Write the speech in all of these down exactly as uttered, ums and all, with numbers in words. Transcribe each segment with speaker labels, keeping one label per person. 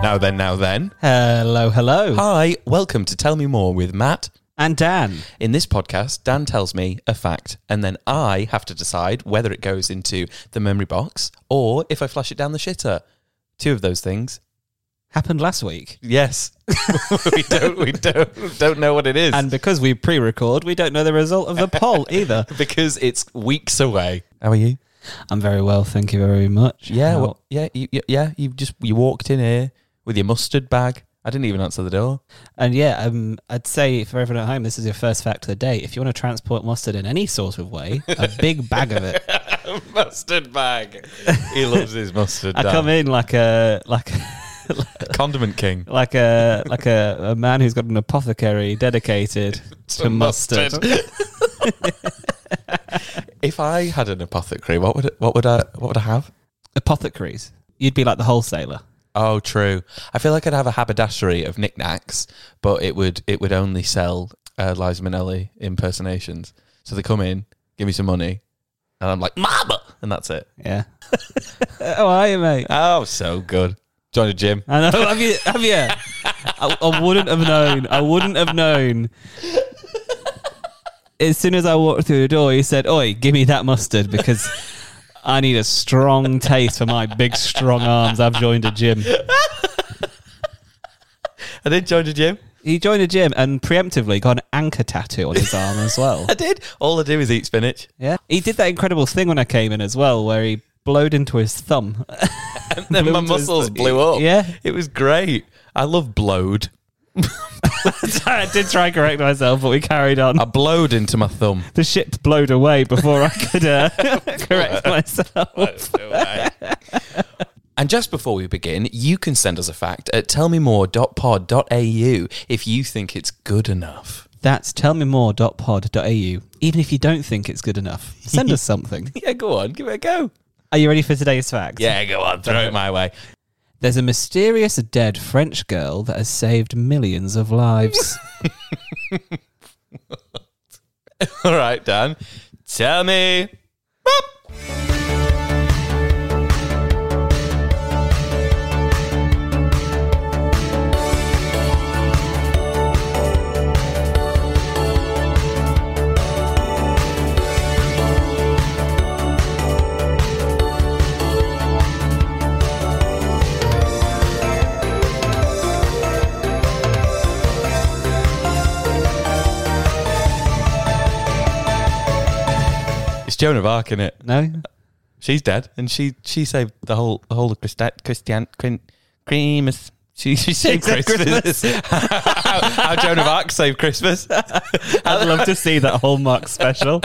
Speaker 1: Now then, now then.
Speaker 2: Hello, hello.
Speaker 1: Hi, welcome to Tell Me More with Matt.
Speaker 2: And Dan.
Speaker 1: In this podcast, Dan tells me a fact, and then I have to decide whether it goes into the memory box or if I flush it down the shitter. Two of those things.
Speaker 2: Happened last week.
Speaker 1: Yes. we don't we don't don't know what it is.
Speaker 2: And because we pre-record, we don't know the result of the poll either.
Speaker 1: Because it's weeks away. How are you?
Speaker 2: I'm very well, thank you very much.
Speaker 1: Yeah,
Speaker 2: How-
Speaker 1: well, yeah, you, you- yeah. You just you walked in here with your mustard bag. I didn't even answer the door.
Speaker 2: And yeah, um, I'd say for everyone at home, this is your first fact of the day. If you want to transport mustard in any sort of way, a big bag of it.
Speaker 1: Mustard bag. He loves his mustard.
Speaker 2: I
Speaker 1: Dan.
Speaker 2: come in like a like
Speaker 1: Condiment king.
Speaker 2: like a like a, a man who's got an apothecary dedicated to,
Speaker 1: To
Speaker 2: mustard.
Speaker 1: If I had an apothecary, what would it, what would I what would I have?
Speaker 2: Apothecaries. You'd be like the wholesaler.
Speaker 1: Oh, true. I feel like I'd have a haberdashery of knickknacks, but it would it would only sell uh, Liza Minnelli impersonations. So they come in, give me some money, and I'm like, Mama! And that's it.
Speaker 2: Yeah. How are you, mate?
Speaker 1: Oh, so good. Join a gym.
Speaker 2: I know. Have you? Have you? I, I wouldn't have known. I wouldn't have known. As soon as I walked through the door, he said, "Oi, give me that mustard because I need a strong taste for my big, strong arms. I've joined a gym."
Speaker 1: I did join a gym.
Speaker 2: He joined a gym and preemptively got an anchor tattoo on his arm as well.
Speaker 1: I did. All I do is eat spinach.
Speaker 2: Yeah. He did that incredible thing when I came in as well, where he blowed into his thumb.
Speaker 1: And then my muscles blew up.
Speaker 2: Yeah.
Speaker 1: It was great. I love blowed.
Speaker 2: I did try and correct myself, but we carried on.
Speaker 1: I blowed into my thumb.
Speaker 2: The ship blowed away before I could uh, correct myself.
Speaker 1: And just before we begin, you can send us a fact at tell me more dot pod dot a u if you think it's good enough.
Speaker 2: That's tell me more dot pod dot a u. Even if you don't think it's good enough, send us something.
Speaker 1: Yeah, go on. Give it a go.
Speaker 2: Are you ready for today's fact?
Speaker 1: Yeah, go on. Throw it my way.
Speaker 2: There's a mysterious dead French girl that has saved millions of lives.
Speaker 1: All right, Dan. Tell me. Boop. It's Joan of Arc, innit?
Speaker 2: No?
Speaker 1: She's dead, and she she saved the whole the whole of Christi- Christian Christmas. She she saved
Speaker 2: She saved
Speaker 1: Christmas. how, how Joan of Arc saved Christmas.
Speaker 2: I'd love to see that Hallmark special.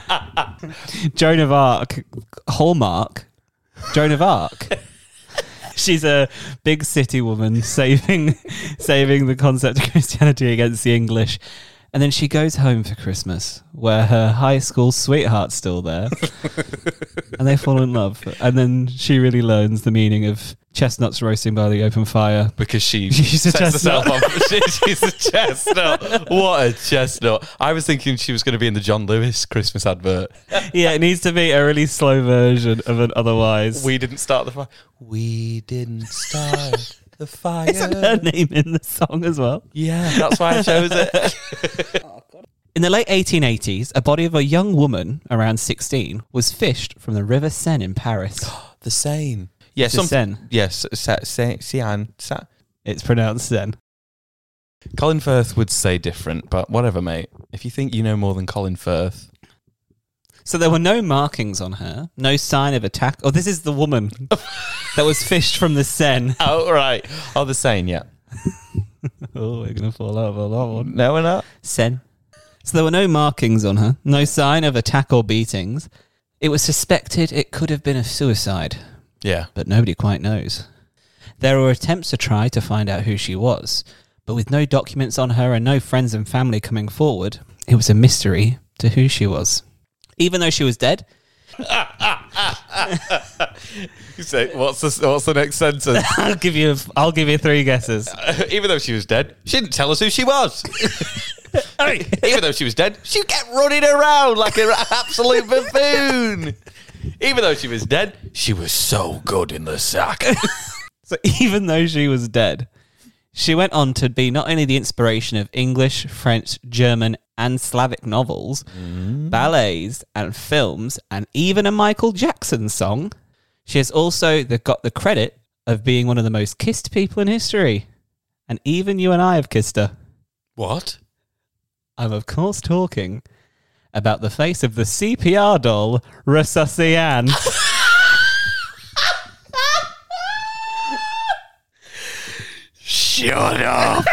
Speaker 2: Joan of Arc. Hallmark. Joan of Arc. She's a big city woman saving saving the concept of Christianity against the English. And then she goes home for Christmas, where her high school sweetheart's still there. And they fall in love. And then she really learns the meaning of chestnuts roasting by the open fire.
Speaker 1: Because she
Speaker 2: She's a
Speaker 1: sets herself
Speaker 2: chestnut.
Speaker 1: up. She, she's a chestnut. What a chestnut. I was thinking she was going to be in the John Lewis Christmas advert.
Speaker 2: Yeah, it needs to be a really slow version of an otherwise.
Speaker 1: We didn't start the fire. We didn't start the fire.
Speaker 2: Isn't her name in the song as well?
Speaker 1: Yeah, that's why I chose it.
Speaker 2: In the late eighteen eighties, a body of a young woman, around sixteen, was fished from the River Seine in Paris.
Speaker 1: The Seine. Yes,
Speaker 2: The Seine.
Speaker 1: Yes, Seine. Sa-
Speaker 2: It's pronounced Seine.
Speaker 1: Colin Firth would say different, but whatever, mate. If you think you know more than Colin Firth.
Speaker 2: So there were no markings on her, no sign of attack. Oh, this is the woman that was fished from the Seine.
Speaker 1: Oh, right. Oh, the Seine, yeah.
Speaker 2: Oh, we're going to fall over that one.
Speaker 1: No, we're not.
Speaker 2: Seine. So there were no markings on her, no sign of attack or beatings. It was suspected it could have been a suicide,
Speaker 1: Yeah.
Speaker 2: but nobody quite knows. There were attempts to try to find out who she was, but with no documents on her and no friends and family coming forward, it was a mystery to who she was. Even though she was dead.
Speaker 1: You say, what's the, what's the next sentence?
Speaker 2: I'll give you I'll give you three guesses.
Speaker 1: Even though she was dead, she didn't tell us who she was. Even though she was dead, she kept running around like an absolute buffoon. Even though she was dead, she was so good in the sack.
Speaker 2: So even though she was dead, she went on to be not only the inspiration of English, French, German, and Slavic novels, mm. ballets, and films, and even a Michael Jackson song. She has also the, got the credit of being one of the most kissed people in history. And even you and I have kissed her.
Speaker 1: What?
Speaker 2: I'm, of course, talking about the face of the C P R doll, Resuscian.
Speaker 1: Shut up.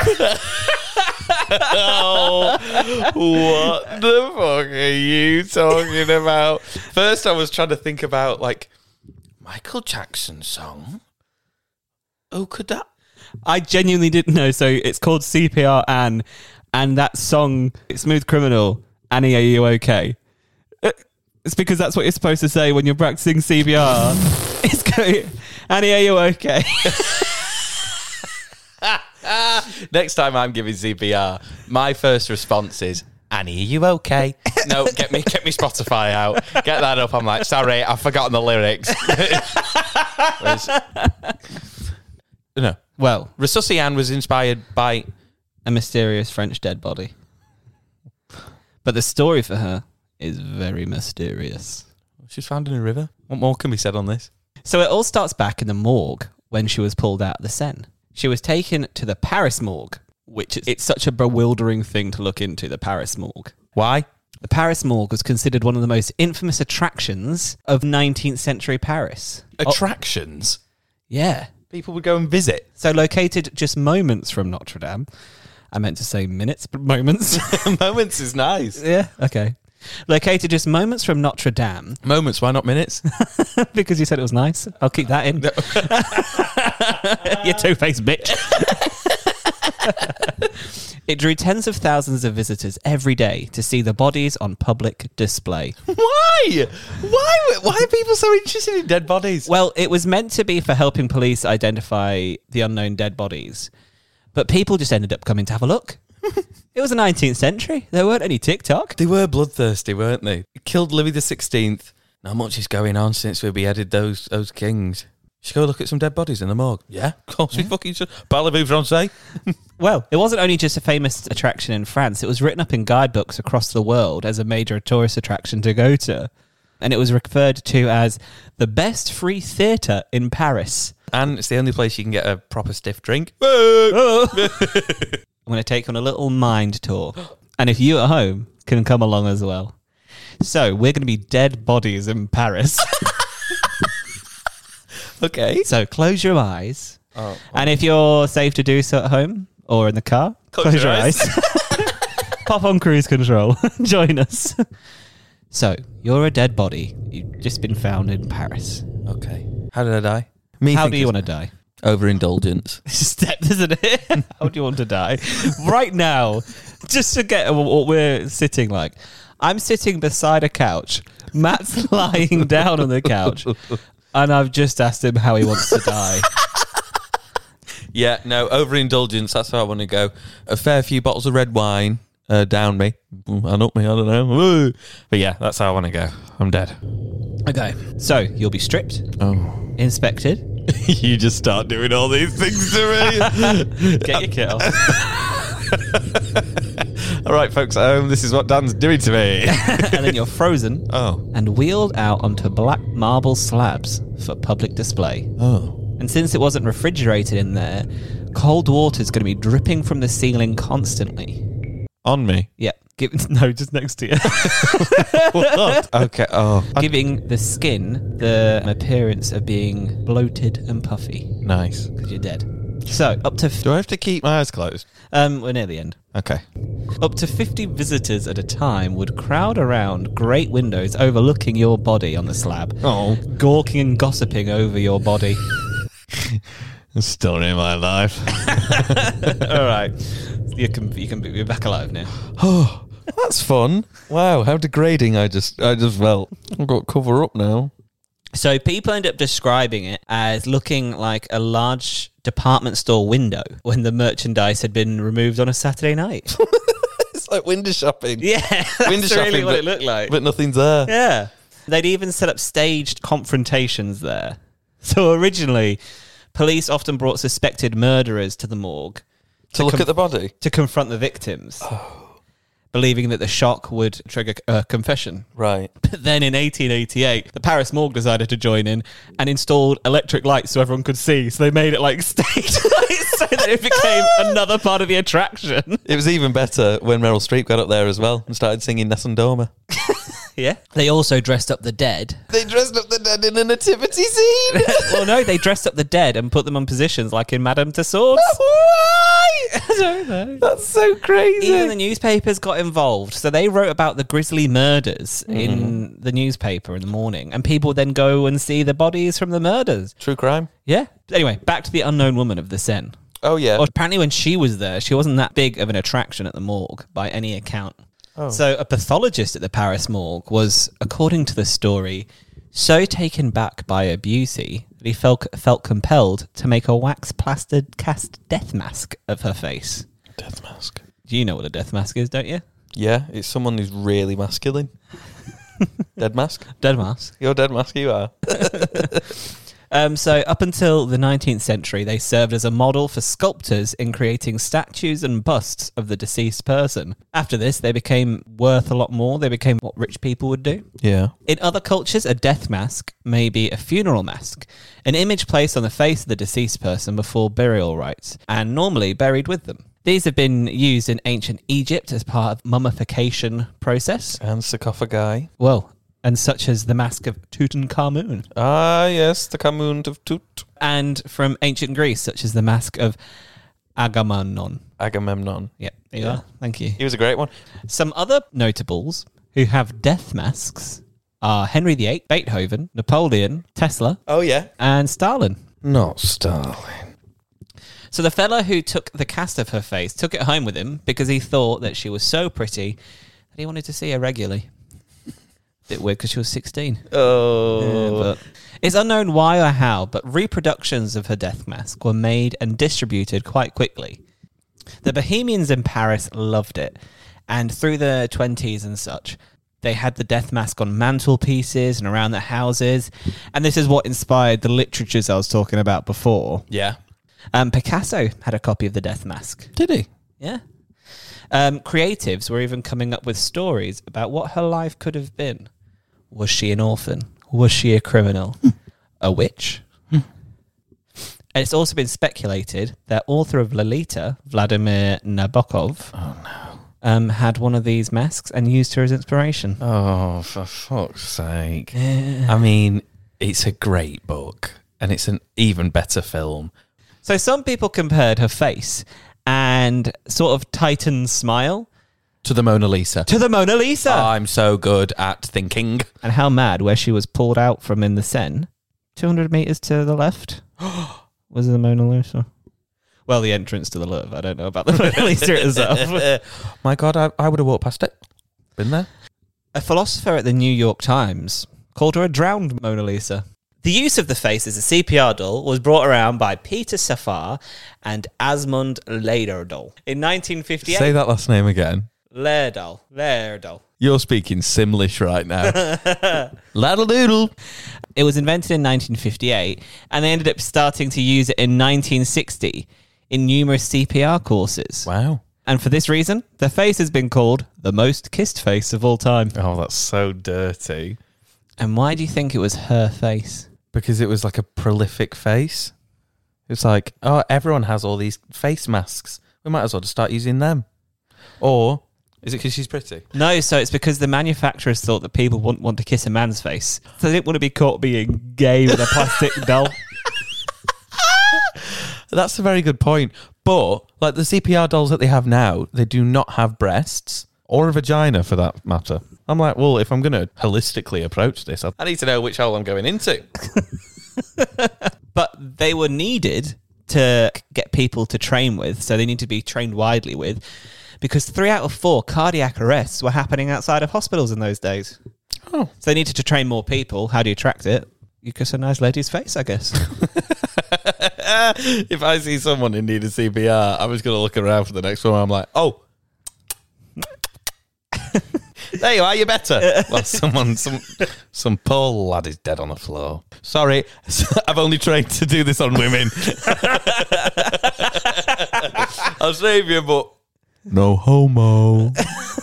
Speaker 1: Oh, what the fuck are you talking about? First, I was trying to think about, like, Michael Jackson song. Oh, could that?
Speaker 2: I genuinely didn't know. So it's called C P R Anne, and that song, Smooth Criminal, Annie, are you okay? It's because that's what you're supposed to say when you're practicing C P R. It's going, Annie, are you okay?
Speaker 1: Next time I'm giving C P R, my first response is, Annie, are you okay? No, get me get me Spotify out. Get that up. I'm like, sorry, I've forgotten the lyrics. No.
Speaker 2: Well,
Speaker 1: Resuscian was inspired by
Speaker 2: a mysterious French dead body. But the story for her is very mysterious.
Speaker 1: She's found in a river. What more can be said on this?
Speaker 2: So it all starts back in the morgue when she was pulled out of the Seine. She was taken to the Paris morgue, which is, it's such a bewildering thing to look into, the Paris morgue.
Speaker 1: Why?
Speaker 2: The Paris morgue was considered one of the most infamous attractions of nineteenth century Paris.
Speaker 1: Attractions?
Speaker 2: Oh, yeah.
Speaker 1: People would go and visit.
Speaker 2: So located just moments from Notre Dame. I meant to say minutes, but moments.
Speaker 1: Moments is nice.
Speaker 2: Yeah, okay. Located just moments from Notre Dame.
Speaker 1: Moments, why not minutes?
Speaker 2: Because you said it was nice. I'll keep that in. No. You two-faced bitch. It drew tens of thousands of visitors every day to see the bodies on public display.
Speaker 1: Why? Why? Why are people so interested in dead bodies?
Speaker 2: Well, it was meant to be for helping police identify the unknown dead bodies. But people just ended up coming to have a look. It was the nineteenth century. There weren't any TikTok.
Speaker 1: They were bloodthirsty, weren't they? It killed Louis the sixteenth. Not much is going on since we beheaded those those kings. Should go look at some dead bodies in the morgue. Yeah, of course yeah. we fucking should. Parlez-vous français?
Speaker 2: Well, it wasn't only just a famous attraction in France. It was written up in guidebooks across the world as a major tourist attraction to go to. And it was referred to as the best free theatre in Paris.
Speaker 1: And it's the only place you can get a proper stiff drink.
Speaker 2: Oh. I'm going to take on a little mind tour. And if you at home can come along as well. So, we're going to be dead bodies in Paris.
Speaker 1: Okay.
Speaker 2: So, close your eyes.
Speaker 1: Oh, oh.
Speaker 2: And if you're safe to do so at home or in the car,
Speaker 1: close,
Speaker 2: close
Speaker 1: your,
Speaker 2: your eyes. eyes. Pop on cruise control. Join us. So, you're a dead body. You've just been found in Paris.
Speaker 1: Okay. How did I die? Me
Speaker 2: How do you want to die?
Speaker 1: Overindulgence.
Speaker 2: Step, isn't it? How do you want to die? Right now, just to get what we're sitting like. I'm sitting beside a couch. Matt's lying down on the couch. And I've just asked him how he wants to die.
Speaker 1: Yeah, no, overindulgence. That's how I want to go. A fair few bottles of red wine uh, down me. And up me, I don't know. But yeah, that's how I want to go. I'm dead.
Speaker 2: Okay. So, you'll be stripped.
Speaker 1: Oh.
Speaker 2: Inspected.
Speaker 1: You just start doing all these things to
Speaker 2: me. Get your kit off.
Speaker 1: All right, folks at home, this is what Dan's doing to me.
Speaker 2: And then you're frozen.
Speaker 1: Oh.
Speaker 2: And wheeled out onto black marble slabs for public display.
Speaker 1: Oh.
Speaker 2: And since it wasn't refrigerated in there, cold water is going to be dripping from the ceiling constantly.
Speaker 1: On me?
Speaker 2: Yeah. Give, no, just next to you.
Speaker 1: What? Okay. Oh.
Speaker 2: Giving the skin the appearance of being bloated and puffy.
Speaker 1: Nice.
Speaker 2: Because you're dead. So, up to... F-
Speaker 1: Do I have to keep my eyes closed?
Speaker 2: Um, we're near the end.
Speaker 1: Okay.
Speaker 2: Up to fifty visitors at a time would crowd around great windows overlooking your body on the slab.
Speaker 1: Oh.
Speaker 2: Gawking and gossiping over your body.
Speaker 1: Story of my life.
Speaker 2: All right. You can, you can be you're back alive now.
Speaker 1: Oh, that's fun. Wow, how degrading I just I just felt. I've got to cover up now.
Speaker 2: So people end up describing it as looking like a large department store window when the merchandise had been removed on a Saturday night.
Speaker 1: It's like window shopping.
Speaker 2: Yeah, that's
Speaker 1: window shopping,
Speaker 2: really what
Speaker 1: but,
Speaker 2: it looked like.
Speaker 1: But nothing's there.
Speaker 2: Yeah. They'd even set up staged confrontations there. So originally, Police often brought suspected murderers to the morgue
Speaker 1: To look
Speaker 2: com-
Speaker 1: at the body?
Speaker 2: to confront the victims, believing that the shock would trigger a confession.
Speaker 1: Right.
Speaker 2: But then in eighteen eighty-eight, the Paris morgue decided to join in and installed electric lights so everyone could see. So they made it like stage lights so that it became another part of the attraction.
Speaker 1: It was even better when Meryl Streep got up there as well and started singing Nessun Dorma.
Speaker 2: Yeah. They also dressed up the dead.
Speaker 1: They dressed up the dead in a nativity scene.
Speaker 2: Well, no, they dressed up the dead and put them on positions like in Madame Tussauds.
Speaker 1: Why?
Speaker 2: I don't know.
Speaker 1: That's so crazy.
Speaker 2: Even the newspapers got involved. So they wrote about the grisly murders mm. in the newspaper in the morning, and people then go and see the bodies from the murders.
Speaker 1: True crime.
Speaker 2: Yeah. Anyway, back to the unknown woman of the Seine.
Speaker 1: Oh, yeah.
Speaker 2: Well, apparently when she was there, she wasn't that big of an attraction at the morgue by any account.
Speaker 1: Oh.
Speaker 2: So a pathologist at the Paris morgue was, according to the story, so taken back by her beauty that he felt felt compelled to make a wax-plastered cast death mask of her face.
Speaker 1: Death mask.
Speaker 2: Do you know what a death mask is, don't you?
Speaker 1: Yeah, it's someone who's really masculine. Dead mask?
Speaker 2: Dead mask.
Speaker 1: You're dead mask, you are.
Speaker 2: Um, so up until the nineteenth century, they served as a model for sculptors in creating statues and busts of the deceased person. After this, they became worth a lot more. They became what rich people would do.
Speaker 1: Yeah.
Speaker 2: In other cultures, a death mask may be a funeral mask, an image placed on the face of the deceased person before burial rites, and normally buried with them. These have been used in ancient Egypt as part of mummification process.
Speaker 1: And sarcophagi.
Speaker 2: Well, and such as the mask of Tutankhamun.
Speaker 1: Ah, yes, the Kamun of Tut.
Speaker 2: And from ancient Greece, such as the mask of Agamemnon.
Speaker 1: Agamemnon.
Speaker 2: Yep, there you
Speaker 1: Yeah.
Speaker 2: are. Thank you.
Speaker 1: He was a great one.
Speaker 2: Some other notables who have death masks are Henry the Eighth, Beethoven, Napoleon, Tesla,
Speaker 1: Oh, yeah.
Speaker 2: and Stalin.
Speaker 1: Not Stalin.
Speaker 2: So the fella who took the cast of her face took it home with him because he thought that she was so pretty that he wanted to see her regularly. Bit weird because she was sixteen.
Speaker 1: Oh.
Speaker 2: Yeah, but it's unknown why or how, but reproductions of her death mask were made and distributed quite quickly. The Bohemians in Paris loved it, and through the twenties and such, they had the death mask on mantelpieces and around their houses, and this is what inspired the literatures I was talking about before.
Speaker 1: Yeah.
Speaker 2: Um, Picasso had a copy of the death mask.
Speaker 1: Did he?
Speaker 2: Yeah. Um, creatives were even coming up with stories about what her life could have been. Was she an orphan? Was she a criminal? A witch? And it's also been speculated that author of Lolita, Vladimir Nabokov,
Speaker 1: Oh, no.
Speaker 2: um, had one of these masks and used her as inspiration.
Speaker 1: Oh, for fuck's sake.
Speaker 2: Yeah.
Speaker 1: I mean, it's a great book, and it's an even better film.
Speaker 2: So some people compared her face and sort of Titan smile
Speaker 1: To the Mona Lisa.
Speaker 2: to the Mona Lisa.
Speaker 1: I'm so good at thinking.
Speaker 2: And how mad, where she was pulled out from in the Seine, two hundred metres to the left, was the Mona Lisa. Well, the entrance to the Louvre. I don't know about the Mona Lisa itself.
Speaker 1: My God, I, I would have walked past it. Been there.
Speaker 2: A philosopher at the New York Times called her a drowned Mona Lisa. The use of the face as a C P R doll was brought around by Peter Safar and Asmund Lerdahl in nineteen fifty-eight.
Speaker 1: Say that last name again.
Speaker 2: Lerdahl. Lerdahl.
Speaker 1: You're speaking Simlish right now. Laddle doodle.
Speaker 2: It was invented in nineteen fifty-eight, and they ended up starting to use it in nineteen sixty in numerous C P R courses.
Speaker 1: Wow.
Speaker 2: And for this reason, the face has been called the most kissed face of all time.
Speaker 1: Oh, that's so dirty.
Speaker 2: And why do you think it was her face?
Speaker 1: Because it was like a prolific face. It's like, oh, everyone has all these face masks. We might as well just start using them. Or is it because she's pretty?
Speaker 2: No, so it's because the manufacturers thought that people wouldn't want to kiss a man's face. So they didn't want to be caught being gay with a plastic doll.
Speaker 1: That's a very good point. But like the C P R dolls that they have now, they do not have breasts or a vagina for that matter. I'm like, well, if I'm going to holistically approach this, I need to know which hole I'm going into.
Speaker 2: But they were needed to get people to train with, so they need to be trained widely with, because three out of four cardiac arrests were happening outside of hospitals in those days.
Speaker 1: Oh.
Speaker 2: So they needed to train more people. How do you attract it? You kiss a nice lady's face, I guess.
Speaker 1: If I see someone in need of C P R, I'm just going to look around for the next one. I'm like, oh. There you are, you're better. Well, someone, some, some poor lad is dead on the floor. Sorry, I've only trained to do this on women. I'll save you, but no homo.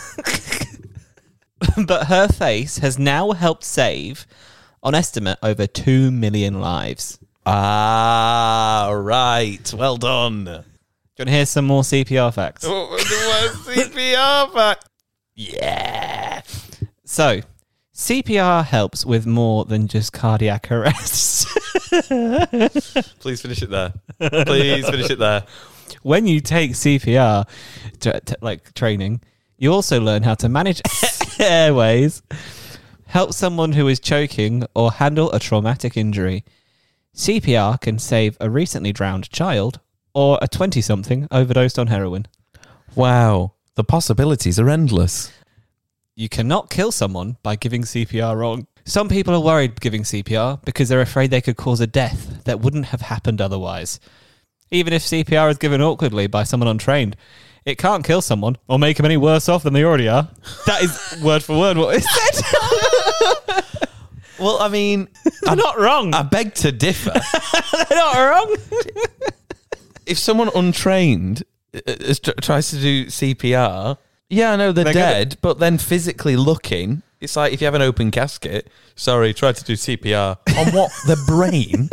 Speaker 2: But her face has now helped save, on estimate, over two million lives.
Speaker 1: Ah, right. Well done.
Speaker 2: Do you want to hear some more C P R facts?
Speaker 1: C P R fact. Yeah.
Speaker 2: So, C P R helps with more than just cardiac arrest.
Speaker 1: Please finish it there. Please finish it there.
Speaker 2: When you take C P R, tra- t- like training, you also learn how to manage airways, help someone who is choking, or handle a traumatic injury. C P R can save a recently drowned child or a twenty-something overdosed on heroin.
Speaker 1: Wow. The possibilities are endless.
Speaker 2: You cannot kill someone by giving C P R wrong. Some people are worried giving C P R because they're afraid they could cause a death that wouldn't have happened otherwise. Even if C P R is given awkwardly by someone untrained, it can't kill someone or make them any worse off than they already are. That is word for word what it said.
Speaker 1: Well, I mean,
Speaker 2: They're
Speaker 1: I'm
Speaker 2: not wrong.
Speaker 1: I beg to differ.
Speaker 2: They're not wrong.
Speaker 1: If someone untrained uh, is, tr- tries to do C P R, yeah, I know they're,
Speaker 2: They're
Speaker 1: dead, but then physically looking, it's like if you have an open casket, sorry, try to do C P R. On what? The brain?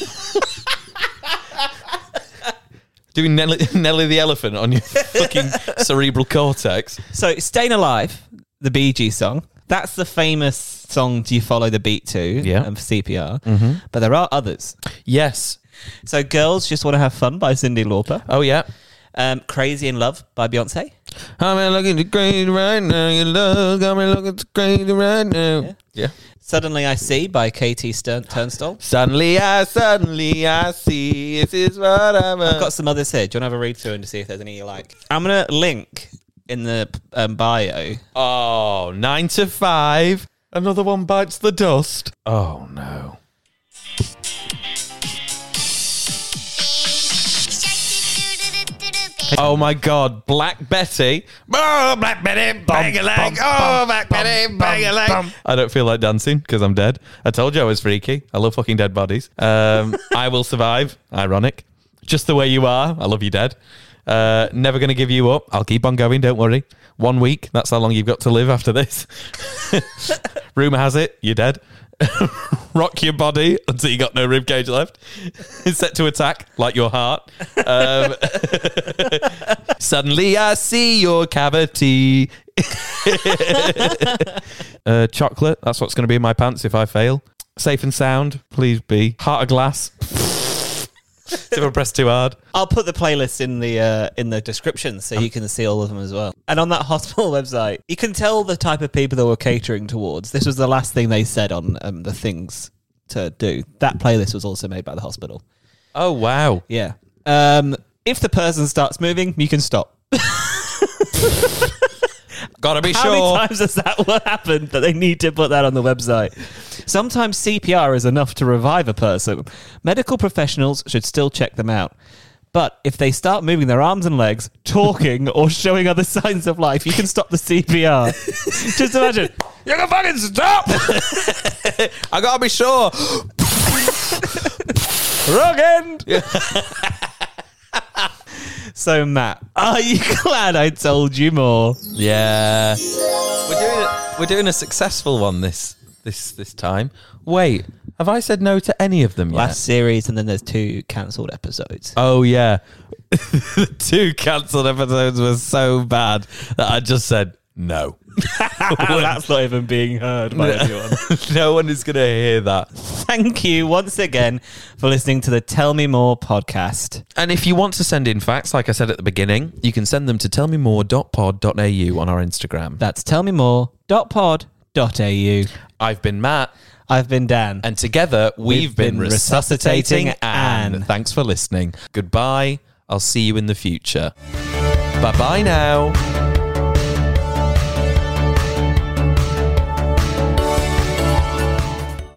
Speaker 1: Doing Nelly, Nelly the Elephant on your fucking cerebral cortex.
Speaker 2: So, Staying Alive, the Bee Gees song, that's the famous song Do You Follow the Beat to
Speaker 1: Yeah.
Speaker 2: of C P R.
Speaker 1: Mm-hmm.
Speaker 2: But there are others.
Speaker 1: Yes.
Speaker 2: So, Girls Just Want to Have Fun by Cyndi Lauper.
Speaker 1: Oh, yeah.
Speaker 2: Um, Crazy in Love by Beyonce.
Speaker 1: I'm looking crazy right now. Your love got me looking crazy right now.
Speaker 2: Yeah.
Speaker 1: Yeah.
Speaker 2: Suddenly I See by Katie Stern- Turnstile.
Speaker 1: Suddenly I, suddenly I see. This is what I'm.
Speaker 2: I've got some others here. Do you want to have a read through and to see if there's any you like? I'm going to link in the um, bio.
Speaker 1: Oh, nine to five. Another one bites the dust. Oh, no. Oh my God, Black Betty. Oh, Black Betty, bang a leg. Oh, Black Betty, bang a leg. I don't feel like dancing because I'm dead. I told you I was freaky. I love fucking dead bodies. Um, I Will Survive. Ironic. Just the Way You Are. I love you dead. Uh, never going to give you up. I'll keep on going. Don't worry. One week. That's how long you've got to live after this. Rumour has it you're dead. Rock your body until you got no rib cage left. It's set to attack like your heart. Um, suddenly I see your cavity. uh, chocolate. That's what's going to be in my pants if I fail. Safe and sound. Please be. Heart of glass. If I press too hard.
Speaker 2: I'll put the playlist in the uh, in the description so you can see all of them as well. And on that hospital website, you can tell the type of people they were catering towards. This was the last thing they said on um, the things to do. That playlist was also made by the hospital.
Speaker 1: Oh, wow.
Speaker 2: Yeah. Um, if the person starts moving, you can stop.
Speaker 1: Gotta be
Speaker 2: How
Speaker 1: sure.
Speaker 2: many times has that happened that they need to put that on the website? Sometimes C P R is enough to revive a person. Medical professionals should still check them out. But if they start moving their arms and legs, talking, or showing other signs of life, you can stop the C P R. Just imagine. You can fucking stop!
Speaker 1: I gotta be sure.
Speaker 2: Wrong end! So, Matt, are you glad I told you more?
Speaker 1: Yeah. We're doing a, we're doing a successful one this this this time. Wait, have I said no to any of them yet?
Speaker 2: Last series, and then there's two cancelled episodes.
Speaker 1: Oh, yeah. The two cancelled episodes were so bad that I just said no.
Speaker 2: That's not even being heard by anyone.
Speaker 1: No one is going to hear that.
Speaker 2: Thank you once again for listening to the Tell Me More podcast.
Speaker 1: And if you want to send in facts, like I said at the beginning, you can send them to tell me more dot pod dot a u on our Instagram.
Speaker 2: That's tell me more dot pod dot a u.
Speaker 1: I've been Matt.
Speaker 2: I've been Dan.
Speaker 1: And together we've,
Speaker 2: We've
Speaker 1: been,
Speaker 2: been
Speaker 1: resuscitating,
Speaker 2: resuscitating
Speaker 1: Anne.
Speaker 2: Anne.
Speaker 1: Thanks for listening. Goodbye. I'll see you in the future. Bye-bye now.